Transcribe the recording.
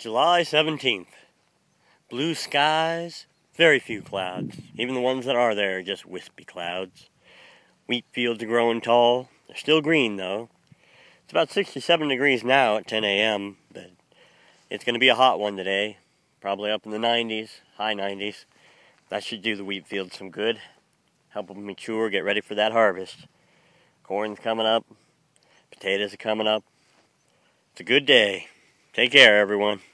July 17th. Blue skies, very few clouds. Even the ones that are there are just wispy clouds. Wheat fields are growing tall. They're still green, though. It's about 67 degrees now at 10 a.m., but it's going to be a hot one today. Probably up in the 90s, high 90s. That should do the wheat fields some good. Help them mature, get ready for that harvest. Corn's coming up. Potatoes are coming up. It's a good day. Take care, everyone.